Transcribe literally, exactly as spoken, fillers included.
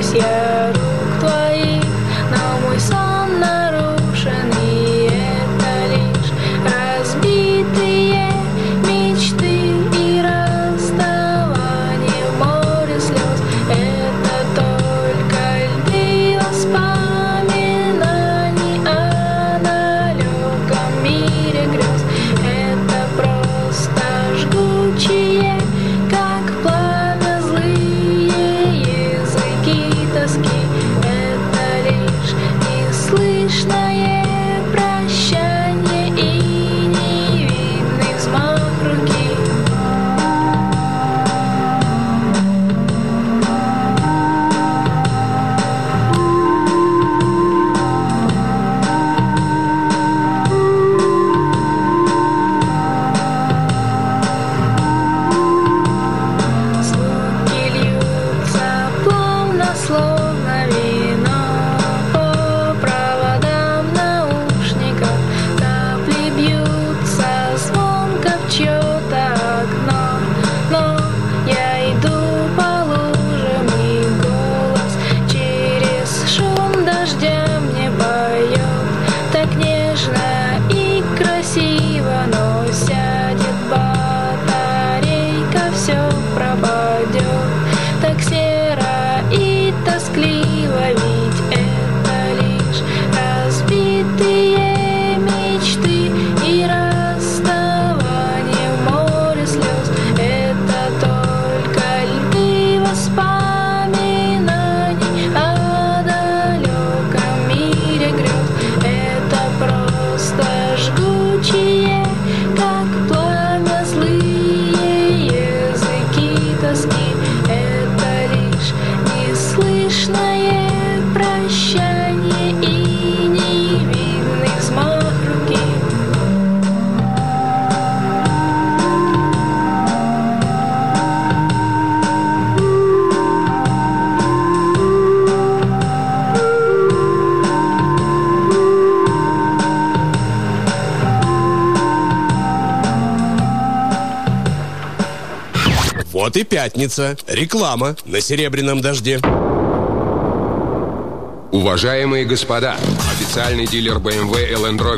я рук твоих, но мой сон нарушен, и это лишь разбитые мечты и расставание в море слез. Это только льды воспоминаний о далеком мире грез. Это просто жгучие, как пламя, злые языки тоски. Это лишь неслышное прощание и невидный взмах руки. Звуки льются плавно, словно вино по проводам наушников. Капли бьются звонко в чьё-то окно, но я иду по лужам, и голос через шум дождя мне поет так нежно и красиво. Но сядет батарейка, все пропадет так серо и тоскливо, ведь это лишь разбитые мечты и расставание в море слез. Это только льды воспоминаний о далеком мире грез. Это просто жгучие, как пламя, злые языки тоски. Это лишь неслышное прощание и невидный взмах руки. Вот и пятница. Реклама на «Серебряном дожде». Уважаемые господа, официальный дилер бэ эм вэ и Land Rover